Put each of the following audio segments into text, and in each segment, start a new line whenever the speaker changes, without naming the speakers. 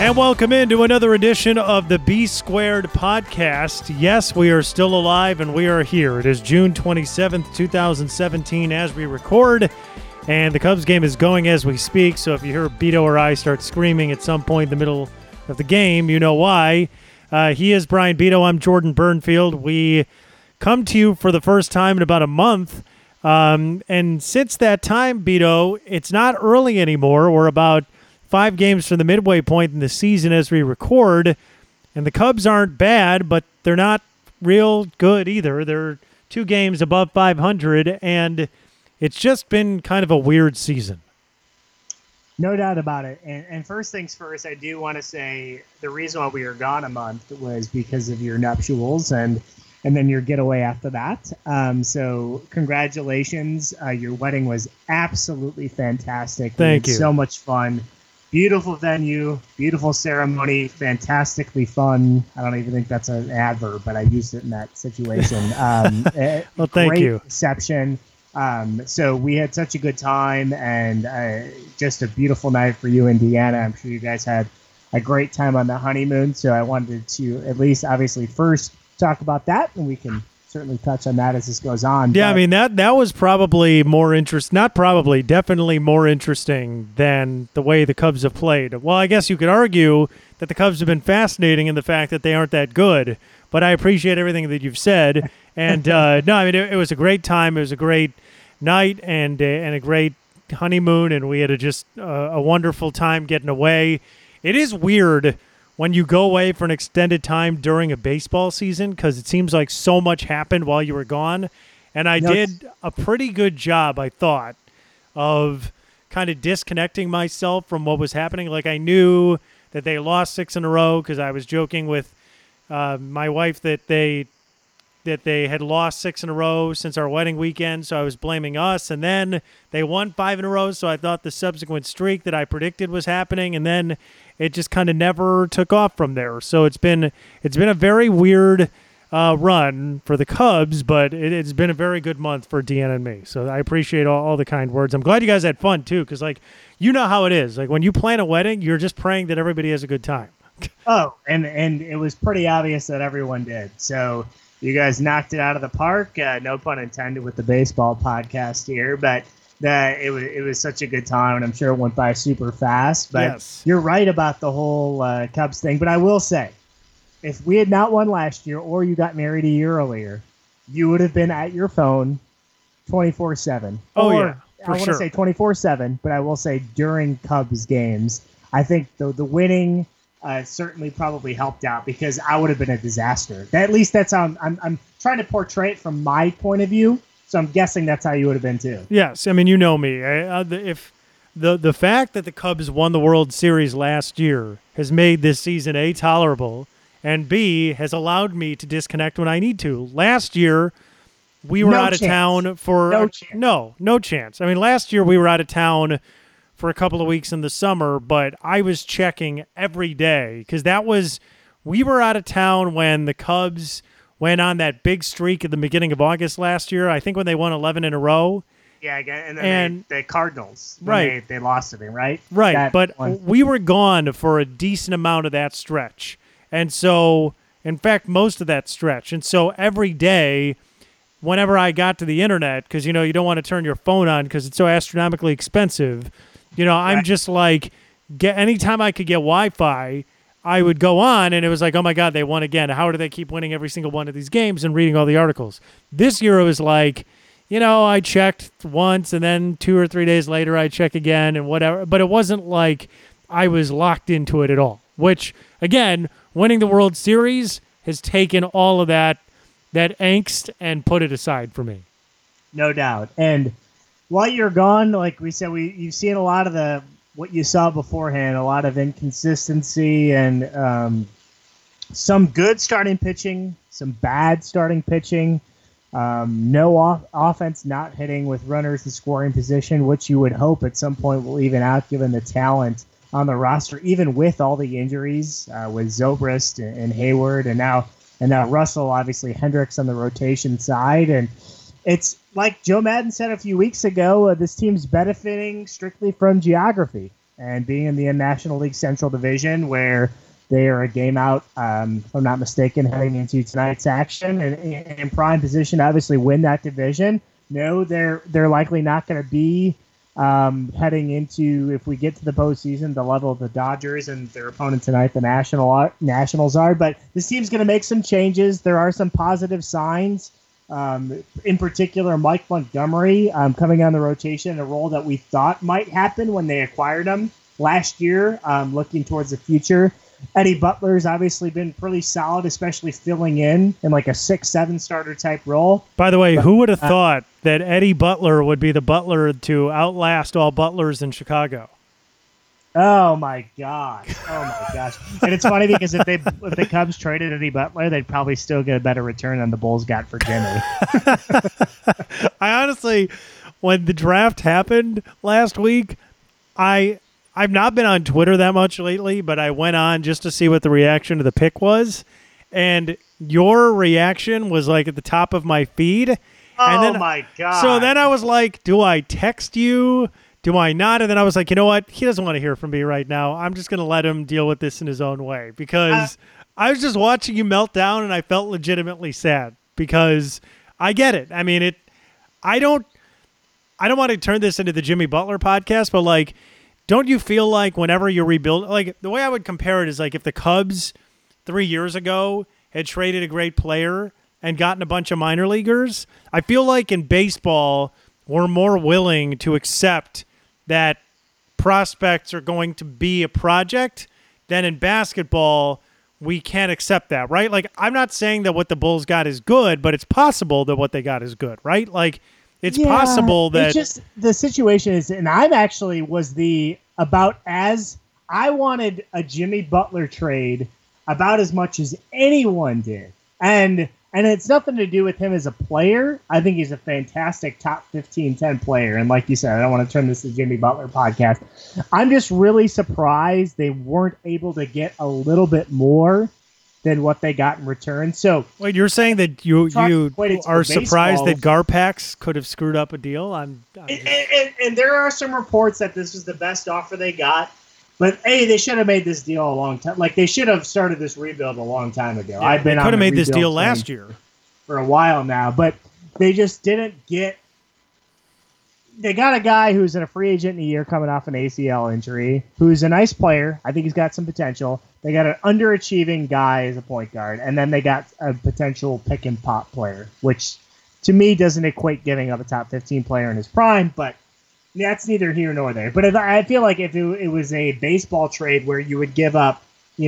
And welcome into another edition of the B Squared podcast. Yes, we are still alive and we are here. It is June 27th, 2017 as we record, and the Cubs game is going as we speak, so if you hear Beto or I start screaming at some point in the middle of the game, you know why. He is Brian Beto. I'm Jordan Burnfield. We come to you for the first time in about a month, and since that time, Beto, it's not early anymore. We're about 5 games from the midway point in the season as we record, and the Cubs aren't bad, but they're not real good either. They're 2 games above 500, and it's just been kind of a weird season.
No doubt about it. And first things first, I do want to say the reason why we were gone a month was because of your nuptials and then your getaway after that. So congratulations. Your wedding was absolutely fantastic.
Thank you.
So much fun. Beautiful venue, beautiful ceremony, fantastically fun. I don't even think that's an adverb, but I used it in that situation.
Well, thank you.
Great reception. So we had such a good time, and just a beautiful night for you and Deanna. I'm sure you guys had a great time on the honeymoon. So I wanted to at least, obviously, first talk about that, and we can certainly touch on that as this goes on.
Yeah, I mean, that was probably more definitely more interesting than the way the Cubs have played. Well, I guess you could argue that the Cubs have been fascinating in the fact that they aren't that good, but I appreciate everything that you've said. And no, I mean, it was a great time. It was a great night and a great honeymoon, and we had a wonderful time getting away. It is weird when you go away for an extended time during a baseball season because it seems like so much happened while you were gone. And I did a pretty good job, I thought, of kind of disconnecting myself from what was happening. Like, I knew that they lost 6 in a row because I was joking with my wife that they had lost 6 in a row since our wedding weekend, so I was blaming us. And then they won 5 in a row, so I thought the subsequent streak that I predicted was happening, and then it just kind of never took off from there. So it's been a very weird run for the Cubs, but it's been a very good month for Deanna and me. So I appreciate all the kind words. I'm glad you guys had fun too, because you know how it is. Like, when you plan a wedding, you're just praying that everybody has a good time.
Oh, and it was pretty obvious that everyone did. So you guys knocked it out of the park. No pun intended with the baseball podcast here, but it was such a good time, and I'm sure it went by super fast. But yes, you're right about the whole Cubs thing. But I will say, if we had not won last year, or you got married a year earlier, you would have been at your phone 24/7.
Oh,
or,
yeah,
I want to say 24/7, but I will say during Cubs games, I think the winning certainly probably helped out, because I would have been a disaster. At least that's how I'm trying to portray it from my point of view. So I'm guessing that's how you would have been too.
Yes, I mean, you know me. If the fact that the Cubs won the World Series last year has made this season A, tolerable, and B, has allowed me to disconnect when I need to. Last year, we were out of town for no chance. I mean, last year we were out of town for a couple of weeks in the summer, but I was checking every day because we were out of town when the Cubs went on that big streak at the beginning of August last year. I think when they won 11 in a row.
Yeah, and then the Cardinals.
Right.
They lost to them, right?
Right, but we were gone for a decent amount of that stretch. And so, in fact, most of that stretch. And so every day, whenever I got to the internet, because, you don't want to turn your phone on because it's so astronomically expensive, I'm just like, anytime I could get Wi-Fi, I would go on, and it was like, oh, my God, they won again. How do they keep winning every single one of these games, and reading all the articles? This year it was like, I checked once, and then 2 or 3 days later I check again and whatever. But it wasn't like I was locked into it at all, which, again, winning the World Series has taken all of that angst and put it aside for me.
No doubt. And while you're gone, like we said, you've seen a lot of what you saw beforehand, a lot of inconsistency and some good starting pitching, some bad starting pitching, no offense not hitting with runners in scoring position, which you would hope at some point will even out given the talent on the roster, even with all the injuries with Zobrist and Hayward, and now Russell, obviously Hendricks on the rotation side. And it's like Joe Madden said a few weeks ago, this team's benefiting strictly from geography. and being in the National League Central Division, where they are a game out, if I'm not mistaken, heading into tonight's action, and in prime position to obviously win that division. No, they're likely not going to be heading into, if we get to the postseason, the level of the Dodgers and their opponent tonight, the Nationals are. But this team's going to make some changes. There are some positive signs. In particular, Mike Montgomery coming on the rotation, a role that we thought might happen when they acquired him last year, looking towards the future. Eddie Butler's obviously been pretty solid, especially filling in like a 6-7 starter type role.
By the way, who would have thought that Eddie Butler would be the butler to outlast all butlers in Chicago?
Oh my gosh! Oh my gosh! And it's funny because if the Cubs traded Eddie Butler, they'd probably still get a better return than the Bulls got for Jimmy.
I honestly, when the draft happened last week, I've not been on Twitter that much lately, but I went on just to see what the reaction to the pick was, and your reaction was like at the top of my feed.
Oh my god!
So then I was like, do I text you? Do I not? And then I was like, you know what? He doesn't want to hear from me right now. I'm just going to let him deal with this in his own way, because I was just watching you melt down, and I felt legitimately sad because I get it. I mean, I don't want to turn this into the Jimmy Butler podcast, but like, don't you feel like whenever you rebuild, like the way I would compare it is like if the Cubs 3 years ago had traded a great player and gotten a bunch of minor leaguers, I feel like in baseball, we're more willing to accept that prospects are going to be a project than in basketball. We can't accept that, right? Like, I'm not saying that what the Bulls got is good, but it's possible that what they got is good, right? Like, it's possible that
it's just the situation is, and I'm actually I wanted a Jimmy Butler trade about as much as anyone did. And it's nothing to do with him as a player. I think he's a fantastic top 15, 10 player. And like you said, I don't want to turn this to Jimmy Butler podcast. I'm just really surprised they weren't able to get a little bit more than what they got in return. So
wait, you're saying that you are surprised that Garpax could have screwed up a deal?
And there are some reports that this was the best offer they got. But hey, they should have made this deal a long time. Like, they should have started this rebuild a long time ago.
Yeah, they could have made this deal last year
for a while now, but they just didn't get. They got a guy who's a free agent in a year coming off an ACL injury, who's a nice player. I think he's got some potential. They got an underachieving guy as a point guard, and then they got a potential pick and pop player, which to me doesn't equate giving up a top 15 player in his prime, but that's neither here nor there. But I feel like if it was a baseball trade where you would give up,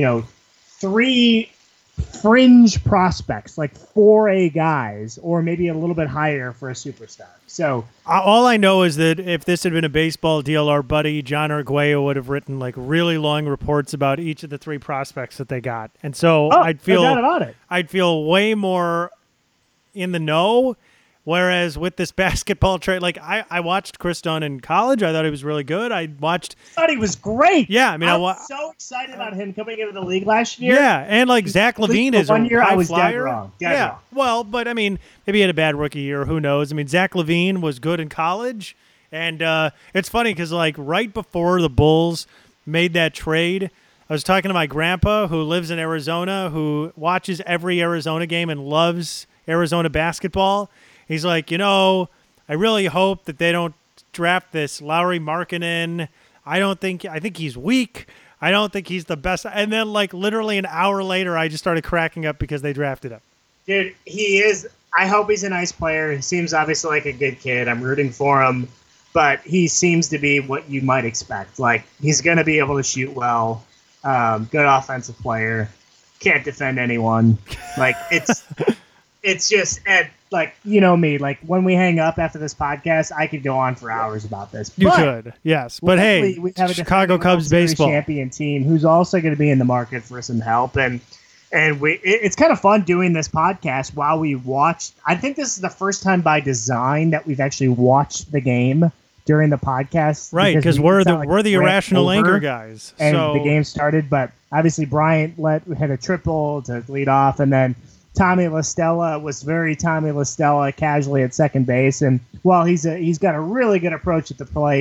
3 fringe prospects, like 4A guys, or maybe a little bit higher for a superstar. So
all I know is that if this had been a baseball deal, our buddy John Arguello would have written like really long reports about each of the 3 prospects that they got. And so I'd feel way more in the know. Whereas with this basketball trade, like I watched Chris Dunn in college. I thought he was really good. I
thought he was great.
Yeah, I mean,
I was so excited about him coming into the league last year.
Yeah, and like Zach LaVine is a high flyer.
Dead wrong.
Well, but I mean, maybe he had a bad rookie year. Who knows? I mean, Zach LaVine was good in college, and it's funny because like right before the Bulls made that trade, I was talking to my grandpa who lives in Arizona, who watches every Arizona game and loves Arizona basketball. He's like, I really hope that they don't draft this Lauri Markkanen. I think he's weak. I don't think he's the best. And then like literally an hour later, I just started cracking up because they drafted him.
Dude, he is. I hope he's a nice player. He seems obviously like a good kid. I'm rooting for him, but he seems to be what you might expect. Like, he's going to be able to shoot well. Good offensive player. Can't defend anyone. Like, it's just like, me, like when we hang up after this podcast, I could go on for hours about this.
You could, yes. But hey, we have a Chicago Cubs baseball
champion team who's also going to be in the market for some help. And it's kind of fun doing this podcast while we watch. I think this is the first time by design that we've actually watched the game during the podcast.
Right, because we're the irrational anger guys.
And the game started, but obviously Bryant had a triple to lead off, and then Tommy La Stella was very casually at second base. And while he's got a really good approach at the plate,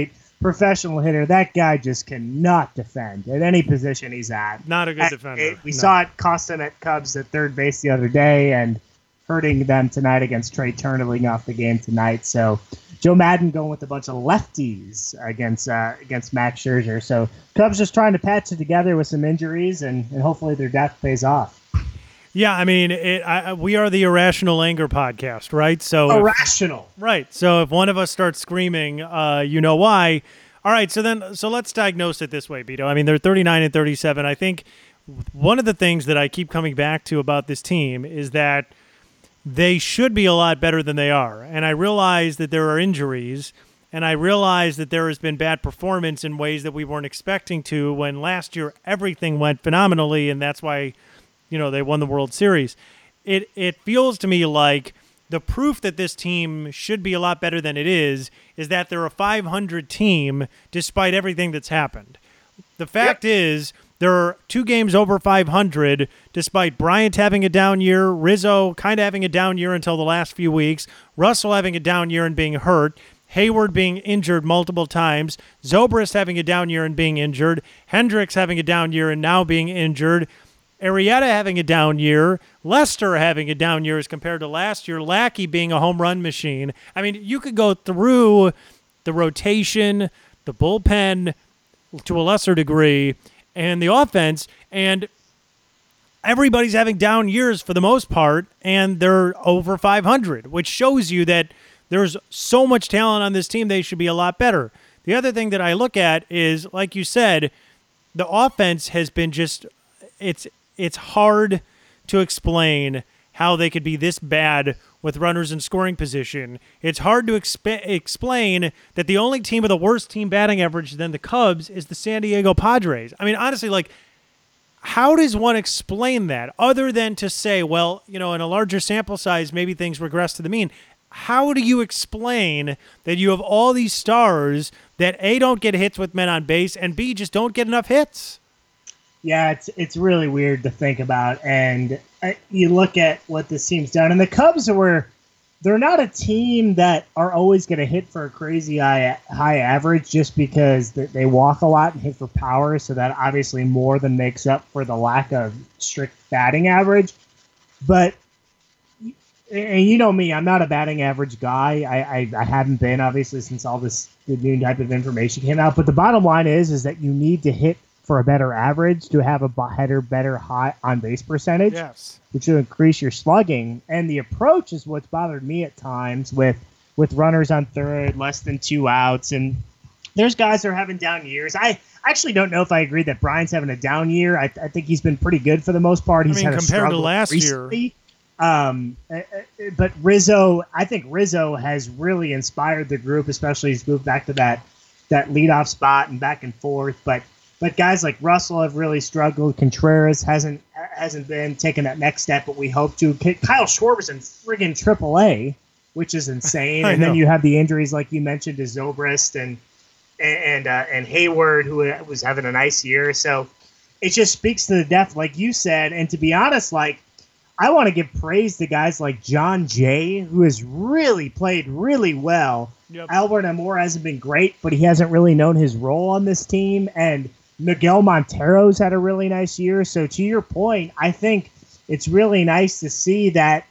professional hitter. That guy just cannot defend at any position he's at.
Not a good defender.
We saw it cost him at Cubs at third base the other day and hurting them tonight against Trey Turner leading off the game tonight. So Joe Madden going with a bunch of lefties against Max Scherzer. So Cubs just trying to patch it together with some injuries, and hopefully their depth pays off.
Yeah, I mean, we are the Irrational Anger podcast, right? So
irrational,
right? So if one of us starts screaming, you know why? All right, so let's diagnose it this way, Beto. I mean, they're 39 and 37. I think one of the things that I keep coming back to about this team is that they should be a lot better than they are, and I realize that there are injuries, and I realize that there has been bad performance in ways that we weren't expecting to. When last year everything went phenomenally, and that's why, they won the World Series. It feels to me like the proof that this team should be a lot better than it is that they're a 500 team despite everything that's happened. The fact is there are 2 games over 500 despite Bryant having a down year, Rizzo kind of having a down year until the last few weeks, Russell having a down year and being hurt, Hayward being injured multiple times, Zobrist having a down year and being injured, Hendricks having a down year and now being injured, Arrieta having a down year, Lester having a down year as compared to last year, Lackey being a home run machine. I mean, you could go through the rotation, the bullpen to a lesser degree, and the offense, and everybody's having down years for the most part, and they're over 500, which shows you that there's so much talent on this team, they should be a lot better. The other thing that I look at is, like you said, the offense has been just it's hard to explain how they could be this bad with runners in scoring position. It's hard to explain that the only team with a worse team batting average than the Cubs is the San Diego Padres. I mean, honestly, how does one explain that other than to say, well, in a larger sample size, maybe things regress to the mean? How do you explain that you have all these stars that A, don't get hits with men on base, and B, just don't get enough hits?
Yeah, it's really weird to think about, and you look at what this team's done, and the Cubs they're not a team that are always going to hit for a crazy high average just because they walk a lot and hit for power, so that obviously more than makes up for the lack of strict batting average. But, and you know me, I'm not a batting average guy. I haven't been, obviously, since all the new type of information came out. But the bottom line is that you need to hit for a better average to have a better high on base percentage,
yes,
which will increase your slugging. And the approach is what's bothered me at times with runners on third, less than 2 outs. And there's guys that are having down years. I actually don't know if I agree that Bryant's having a down year. I think he's been pretty good for the most part. He's had a
compared to last
recently. But Rizzo, I think Rizzo has really inspired the group, especially he's moved back to that leadoff spot and back and forth. But guys like Russell have really struggled. Contreras hasn't been taking that next step, but we hope to. Kyle Schwarber's in friggin' AAA, which is insane. And then you have the injuries, like you mentioned, to Zobrist and Hayward, who was having a nice year. So it just speaks to the depth, like you said. And to be honest, I want to give praise to guys like John Jay, who has really played really well. Yep. Albert Amor hasn't been great, but he hasn't really known his role on this team. And Miguel Montero's had a really nice year. So to your point, I think it's really nice to see that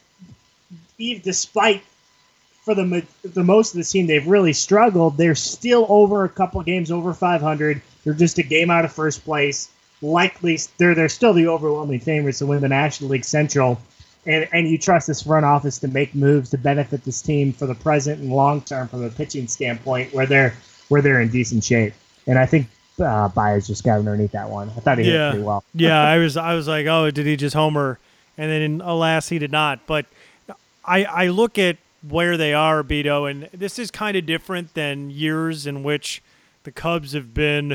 despite for the most of the team, they've really struggled. They're still over a couple of games over 500. They're just a game out of first place. Likely, they're still the overwhelming favorites to win the National League Central. And you trust this front office to make moves to benefit this team for the present and long term from a pitching standpoint, where they're in decent shape. And I think Baez just got underneath that one. I thought he hit pretty well.
Yeah, I was like, oh, did he just homer? And then alas, he did not. But I look at where they are, Beto, and this is kind of different than years in which the Cubs have been,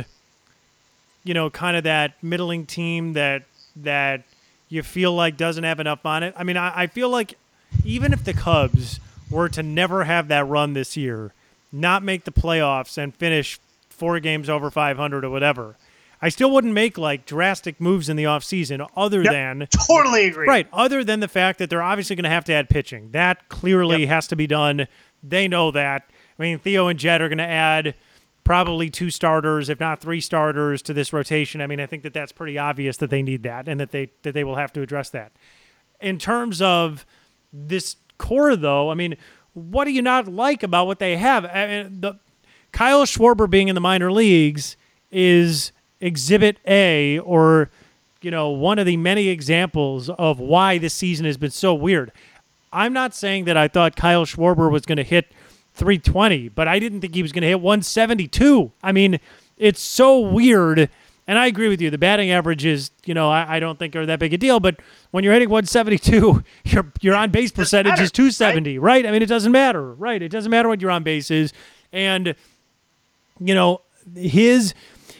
kind of that middling team that you feel like doesn't have enough on it. I mean, I feel like even if the Cubs were to never have that run this year, not make the playoffs and finish 4 games over 500 or whatever, I still wouldn't make drastic moves in the offseason other than
totally agree.
Right, other than the fact that they're obviously going to have to add pitching. That clearly has to be done. They know that. I mean, Theo and Jed are going to add probably 2 starters, if not 3 starters to this rotation. I mean, I think that that's pretty obvious that they need that and that they will have to address that. In terms of this core, though, I mean, what do you not like about what they have? I mean, Kyle Schwarber being in the minor leagues is exhibit A, or, one of the many examples of why this season has been so weird. I'm not saying that I thought Kyle Schwarber was going to hit 320, but I didn't think he was going to hit 172. I mean, it's so weird. And I agree with you. The batting averages, I don't think are that big a deal. But when you're hitting 172, your on base percentage is 270, right? I mean, it doesn't matter, right? It doesn't matter what your on base is. And his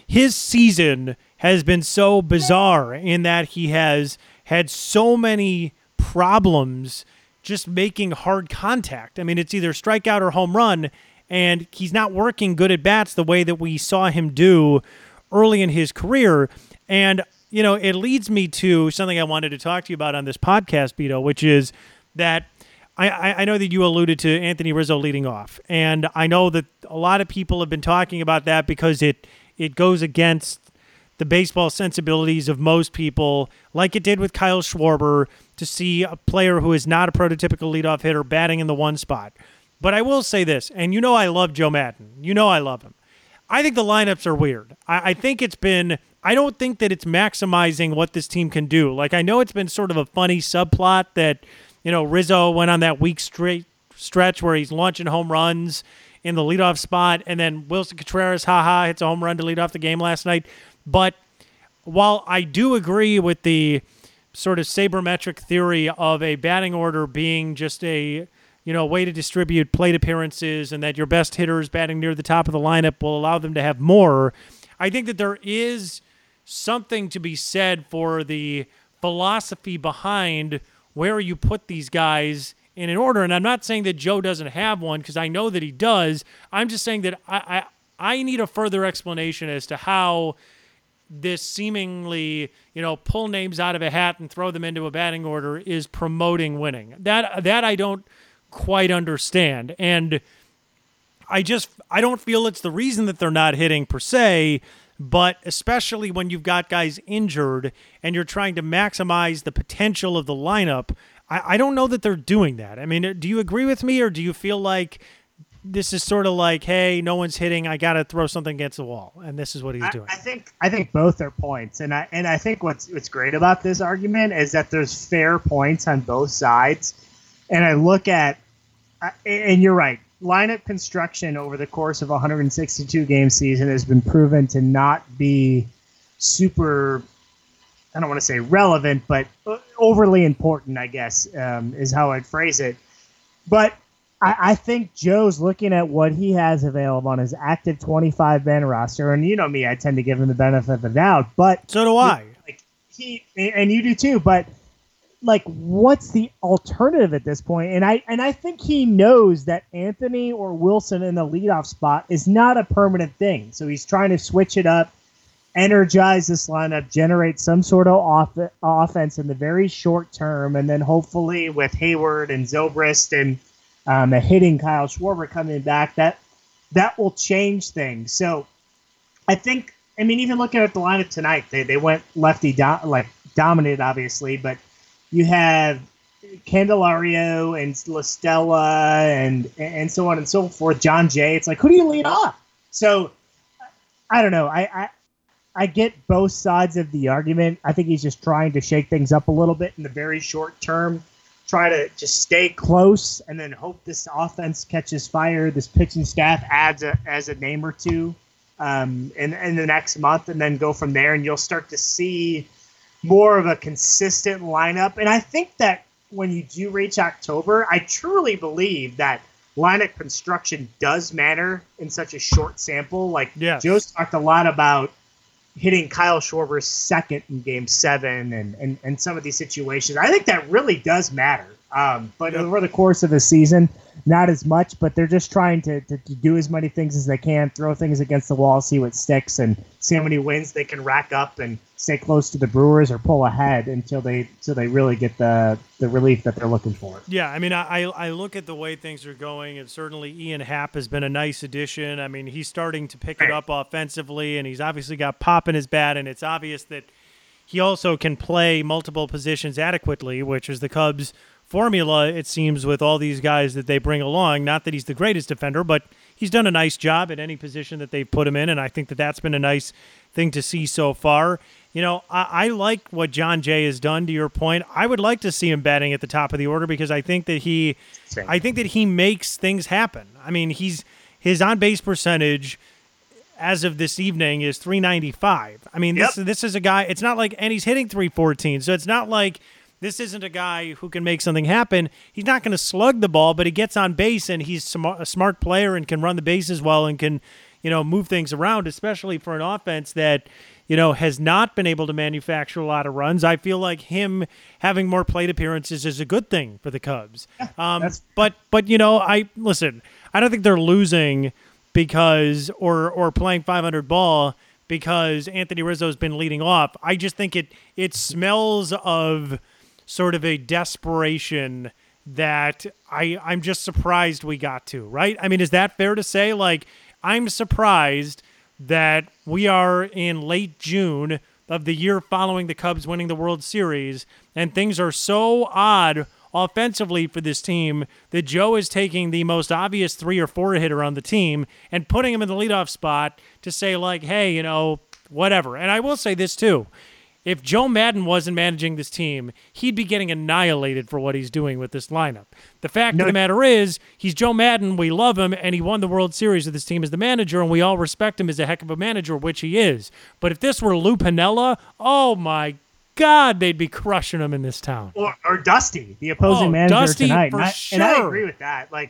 season has been so bizarre in that he has had so many problems just making hard contact. I mean, it's either strikeout or home run, and he's not working good at bats the way that we saw him do early in his career. And, it leads me to something I wanted to talk to you about on this podcast, Beto, which is that I know that you alluded to Anthony Rizzo leading off. And I know that a lot of people have been talking about that because it goes against the baseball sensibilities of most people, like it did with Kyle Schwarber, to see a player who is not a prototypical leadoff hitter batting in the one spot. But I will say this, and I love Joe Maddon. I love him. I think the lineups are weird. I think I don't think that it's maximizing what this team can do. Like, I know it's been sort of a funny subplot that, Rizzo went on that week straight stretch where he's launching home runs in the leadoff spot, and then Wilson Contreras, hits a home run to lead off the game last night. But while I do agree with the sort of sabermetric theory of a batting order being just a way to distribute plate appearances and that your best hitters batting near the top of the lineup will allow them to have more, I think that there is something to be said for the philosophy behind where you put these guys in an order. And I'm not saying that Joe doesn't have one, because I know that he does. I'm just saying that I need a further explanation as to how this seemingly, pull names out of a hat and throw them into a batting order is promoting winning. That I don't quite understand. And I don't feel it's the reason that they're not hitting per se, but especially when you've got guys injured and you're trying to maximize the potential of the lineup, I don't know that they're doing that. I mean, do you agree with me, or do you feel like this is sort of like, hey, no one's hitting, I got to throw something against the wall, and this is what he's doing?
I think both are points, and I think what's great about this argument is that there's fair points on both sides. And I look at, and you're right, lineup construction over the course of a 162-game season has been proven to not be super, I don't want to say relevant, but overly important, I guess, is how I'd phrase it. But I think Joe's looking at what he has available on his active 25-man roster, and me, I tend to give him the benefit of the doubt. But
so do I.
And you do too. But what's the alternative at this point? And I think he knows that Anthony or Wilson in the leadoff spot is not a permanent thing. So he's trying to switch it up, energize this lineup, generate some sort of offense in the very short term, and then hopefully with Hayward and Zobrist and a hitting Kyle Schwarber coming back, that will change things. So I think, even looking at the lineup tonight, they went lefty dominated, obviously, but you have Candelario and La Stella and so on and so forth. John Jay. It's like, who do you lead off? So I don't know. I get both sides of the argument. I think he's just trying to shake things up a little bit in the very short term, try to just stay close, and then hope this offense catches fire. This pitching staff adds a name or two in the next month, and then go from there, and you'll start to see more of a consistent lineup. And I think that when you do reach October, I truly believe that lineup construction does matter in such a short sample.
Yes.
Joe's talked a lot about hitting Kyle Schwarber's second in Game 7 and some of these situations. I think that really does matter. But over the course of the season, not as much, but they're just trying to do as many things as they can, throw things against the wall, see what sticks, and see how many wins they can rack up and stay close to the Brewers or pull ahead until they really get the relief that they're looking for.
Yeah, I mean, I look at the way things are going, and certainly Ian Happ has been a nice addition. I mean, he's starting to pick it up offensively, and he's obviously got pop in his bat, and it's obvious that he also can play multiple positions adequately, which is the Cubs' formula, it seems, with all these guys that they bring along. Not that he's the greatest defender, but he's done a nice job at any position that they've put him in, and I think that that's been a nice thing to see so far. You know, I like what Jon Jay has done, to your point. I would like to see him batting at the top of the order because I think that he makes things happen. I mean, his on-base percentage as of this evening is .395. I mean, this is a guy, it's not like, and he's hitting .314, so it's not like this isn't a guy who can make something happen. He's not going to slug the ball, but he gets on base, and he's a smart player and can run the bases well and can, move things around, especially for an offense that, has not been able to manufacture a lot of runs. I feel like him having more plate appearances is a good thing for the Cubs. But I don't think they're losing because or playing 500 ball because Anthony Rizzo's been leading off. I just think it smells of sort of a desperation that I'm just surprised we got to, right? I mean, is that fair to say? Like, I'm surprised that we are in late June of the year following the Cubs winning the World Series, and things are so odd offensively for this team that Joe is taking the most obvious 3 or 4 hitter on the team and putting him in the leadoff spot to say, like, hey, whatever. And I will say this, too. If Joe Maddon wasn't managing this team, he'd be getting annihilated for what he's doing with this lineup. The fact of the matter is, he's Joe Maddon, we love him, and he won the World Series with this team as the manager, and we all respect him as a heck of a manager, which he is. But if this were Lou Piniella, oh my God, they'd be crushing him in this town.
Or Dusty, the opposing manager
Dusty,
tonight.
For sure.
And I agree with that. Like,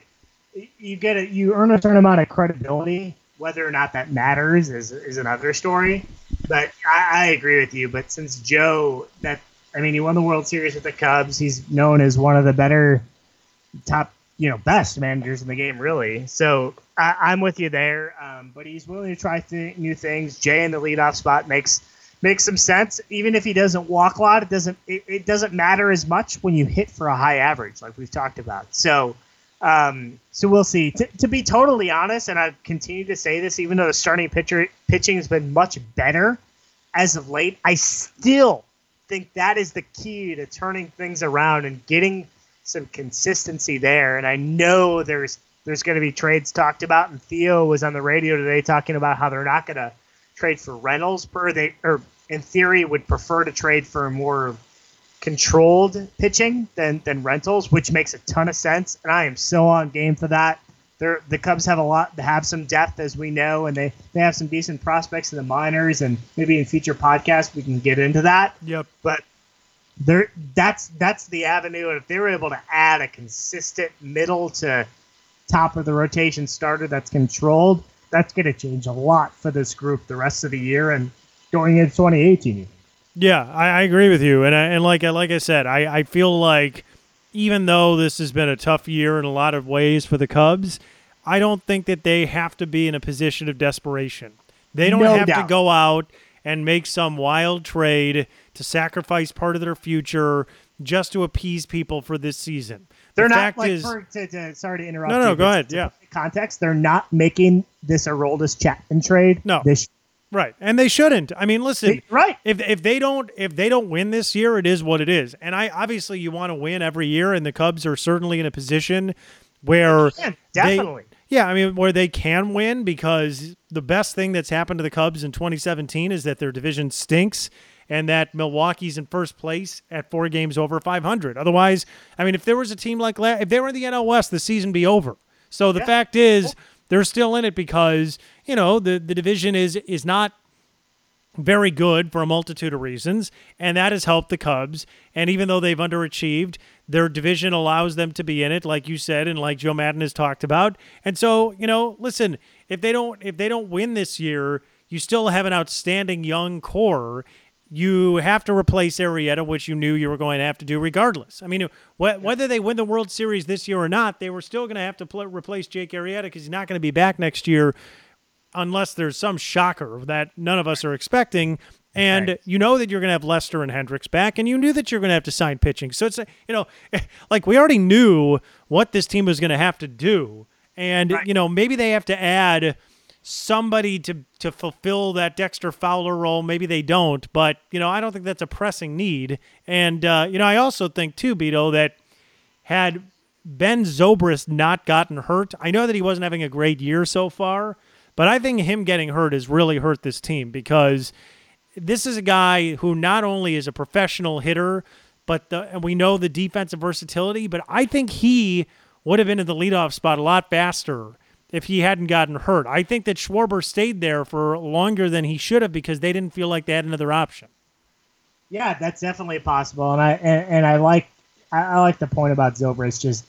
you earn a certain amount of credibility. Whether or not that matters is another story. But I agree with you. But since Joe, he won the World Series with the Cubs. He's known as one of the better, top, best managers in the game, really. So I'm with you there. But he's willing to try new things. Jay in the leadoff spot makes some sense. Even if he doesn't walk a lot, it doesn't matter as much when you hit for a high average, like we've talked about. So we'll see. To be totally honest, and I continue to say this, even though the starting pitching has been much better as of late, I still think that is the key to turning things around and getting some consistency there. And I know there's going to be trades talked about, and Theo was on the radio today talking about how they're not going to trade for Reynolds, or in theory would prefer to trade for more controlled pitching than rentals, which makes a ton of sense, and I am so on game for that. The Cubs have some depth, as we know, and they have some decent prospects in the minors, and maybe in future podcasts we can get into that.
Yep.
But that's the avenue, and if they were able to add a consistent middle to top of the rotation starter that's controlled, that's going to change a lot for this group the rest of the year and going into 2018.
Yeah, I agree with you, and like I said, I feel like even though this has been a tough year in a lot of ways for the Cubs, I don't think that they have to be in a position of desperation. They don't have to go out and make some wild trade to sacrifice part of their future just to appease people for this season.
They're not like, sorry to interrupt.
No, go ahead. Yeah.
Context, they're not making this Aroldis Chapman trade.
No. Right, and they shouldn't. I mean, listen.
Right.
If they don't win this year, it is what it is. And obviously you want to win every year, and the Cubs are certainly in a position where
definitely.
Where they can win, because the best thing that's happened to the Cubs in 2017 is that their division stinks and that Milwaukee's in first place at 4 games over 500. Otherwise, if there was a team like if they were in the NL West, the season be over. So the fact is, they're still in it because, the division is not very good for a multitude of reasons, and that has helped the Cubs. And even though they've underachieved, their division allows them to be in it, like you said, and like Joe Maddon has talked about. And so, listen, if they don't win this year, you still have an outstanding young core. you have to replace Arrieta, which you knew you were going to have to do regardless. I mean, whether they win the World Series this year or not, they were still going to have to replace Jake Arrieta because he's not going to be back next year unless there's some shocker that none of us are expecting. And you know that you're going to have Lester and Hendricks back, and you knew that you're going to have to sign pitching. So it's, like we already knew what this team was going to have to do. And, maybe they have to add somebody to fulfill that Dexter Fowler role. Maybe they don't, but, I don't think that's a pressing need. And, I also think, too, Beto, that had Ben Zobrist not gotten hurt, I know that he wasn't having a great year so far, but I think him getting hurt has really hurt this team because this is a guy who not only is a professional hitter, and we know the defensive versatility, but I think he would have been in the leadoff spot a lot faster if he hadn't gotten hurt. I think that Schwarber stayed there for longer than he should have because they didn't feel like they had another option. Yeah,
that's definitely possible, and I like the point about Zobrist. Just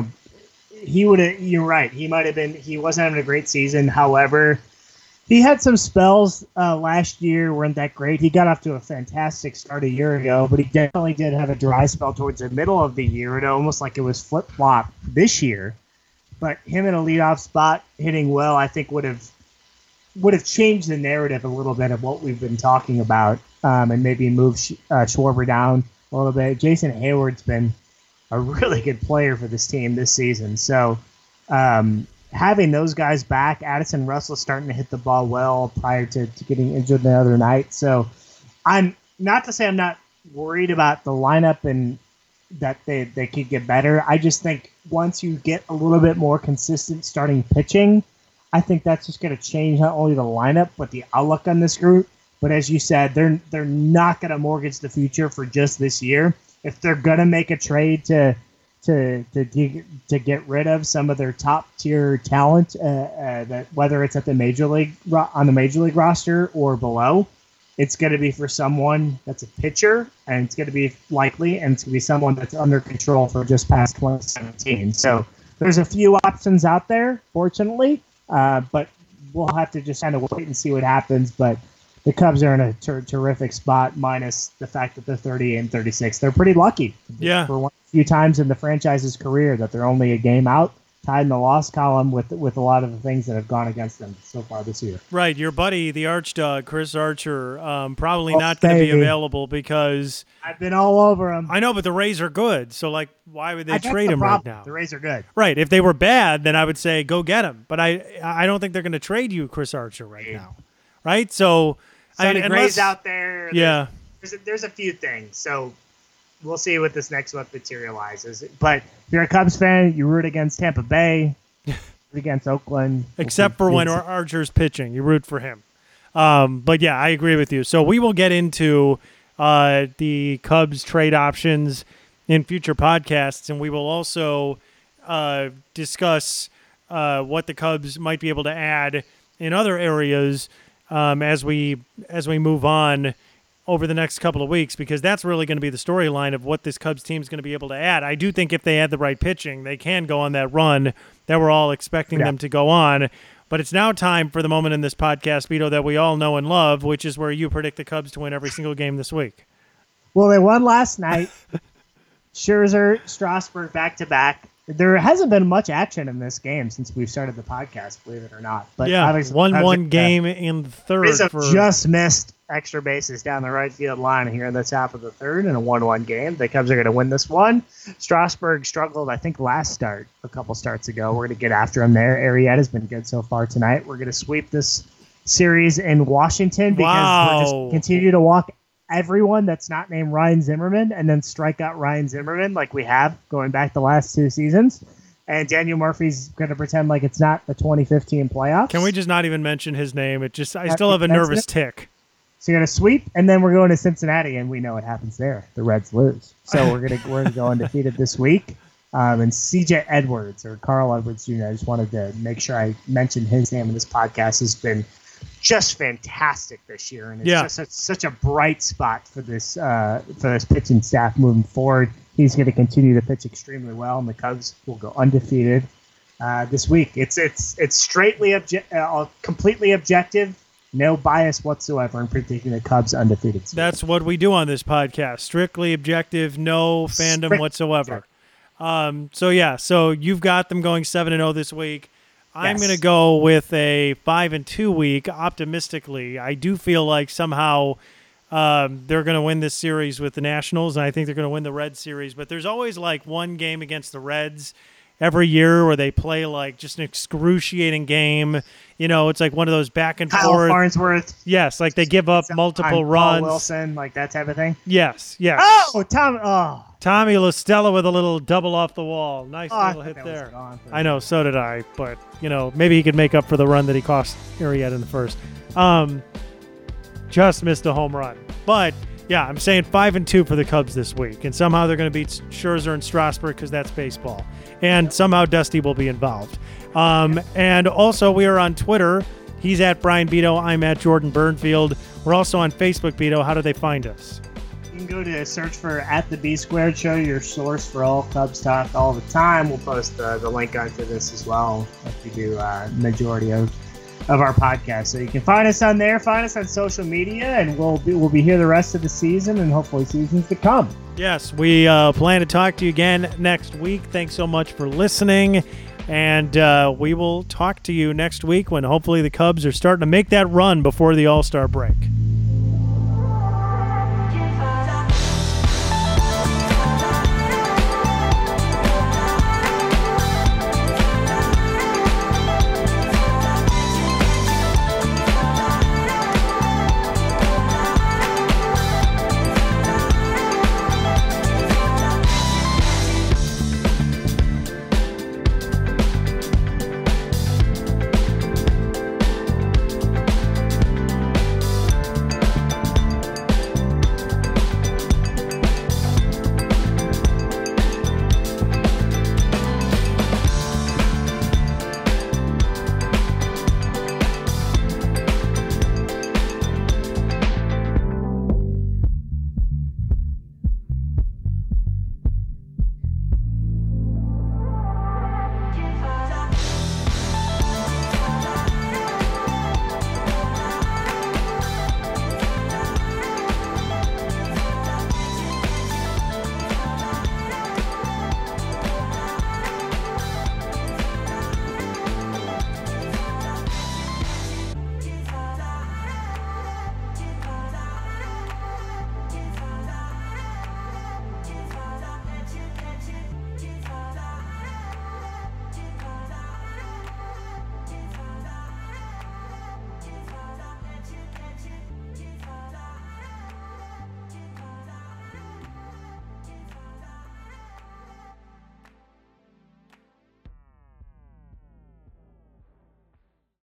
he would have. You're right. He might have been. He wasn't having a great season. However, he had some spells last year weren't that great. He got off to a fantastic start a year ago, but he definitely did have a dry spell towards the middle of the year. It almost like it was flip-flop this year. But him in a leadoff spot hitting well, I think would have changed the narrative a little bit of what we've been talking about, and maybe moved Schwarber down a little bit. Jason Hayward's been a really good player for this team this season. So having those guys back, Addison Russell starting to hit the ball well prior to getting injured the other night. So I'm not to say I'm not worried about the lineup and that they could get better. I just think once you get a little bit more consistent starting pitching, I think that's just going to change not only the lineup, but the outlook on this group. But as you said, they're not going to mortgage the future for just this year. If they're going to make a trade to get rid of some of their top tier talent, that whether it's at the major league roster or below, it's going to be for someone that's a pitcher, and it's going to be likely, and it's going to be someone that's under control for just past 2017. So there's a few options out there, fortunately, but we'll have to just kind of wait and see what happens. But the Cubs are in a terrific spot, minus the fact that they're 30 and 36. They're pretty lucky.
Yeah.
For one few times in the franchise's career that they're only a game out, tied in the loss column with a lot of the things that have gone against them so far this year.
Right. Your buddy, the Archdog, Chris Archer, probably not going to be available because
I've been all over him.
I know, but the Rays are good. So, why would they trade him right now?
The Rays are good.
Right. If they were bad, then I would say go get him. But I don't think they're going to trade you, Chris Archer, right now. Right. So,
Gray's out there.
Yeah.
There's a few things. So we'll see what this next month materializes. But if you're a Cubs fan, you root against Tampa Bay, root against Oakland.
Except for when Archer's pitching. You root for him. But, yeah, I agree with you. So we will get into the Cubs trade options in future podcasts, and we will also discuss what the Cubs might be able to add in other areas as we move on over the next couple of weeks, because that's really going to be the storyline of what this Cubs team is going to be able to add. I do think if they add the right pitching, they can go on that run that we're all expecting them to go on. But it's now time for the moment in this podcast, Beto, that we all know and love, which is where you predict the Cubs to win every single game this week.
Well, they won last night. Scherzer, Strasburg back-to-back. There hasn't been much action in this game since we've started the podcast, believe it or not. But
yeah, 1-1 game in the third.
Just missed extra bases down the right field line here in the top of the third in a 1-1 game. The Cubs are going to win this one. Strasburg struggled, I think, a couple starts ago. We're going to get after him there. Arrieta's been good so far tonight. We're going to sweep this series in Washington because we'll just continue to walk everyone that's not named Ryan Zimmerman and then strike out Ryan Zimmerman like we have going back the last two seasons. And Daniel Murphy's going to pretend like it's not the 2015 playoffs.
Can we just not even mention his name? I still have a nervous tick.
So you're going to sweep, and then we're going to Cincinnati, and we know what happens there. The Reds lose. So we're going to go undefeated this week. And CJ Edwards, or Carl Edwards Jr., I just wanted to make sure I mentioned his name in this podcast, has been just fantastic this year, and it's just such a bright spot for this pitching staff moving forward. He's going to continue to pitch extremely well, and the Cubs will go undefeated this week. It's straightly completely objective no bias whatsoever in predicting the Cubs undefeated season.
That's what we do on this podcast. Strictly objective, no fandom whatsoever. So you've got them going 7-0 this week. I'm going to go with a 5-2 week. Optimistically, I do feel like somehow they're going to win this series with the Nationals, and I think they're going to win the Reds series. But there's always like one game against the Reds every year where they play like just an excruciating game. You know, it's like one of those back and
Kyle
forth.
Farnsworth.
Yes, like they give up multiple runs.
Paul Wilson, like that type of thing.
Yes.
Oh,
Tommy La Stella with a little double off the wall. Nice little
I
hit
thought
there.
that
I know, so did I. But, you know, maybe he could make up for the run that he cost Ariette in the first. Just missed a home run. But, yeah, I'm saying 5-2 for the Cubs this week. And somehow they're going to beat Scherzer and Strasburg because that's baseball. And somehow Dusty will be involved. And also we are on Twitter. He's at Brian Beto. I'm at Jordan Burnfield. We're also on Facebook, Beto. How do they find us?
You can go to search for @the_B_squared show, your source for all Cubs talk all the time. We'll post the link onto this as well, like we do majority of our podcast. So you can find us on there, find us on social media, and we'll be here the rest of the season and hopefully seasons to come.
Yes, we plan to talk to you again next week. Thanks so much for listening, and we will talk to you next week when hopefully the Cubs are starting to make that run before the All-Star break.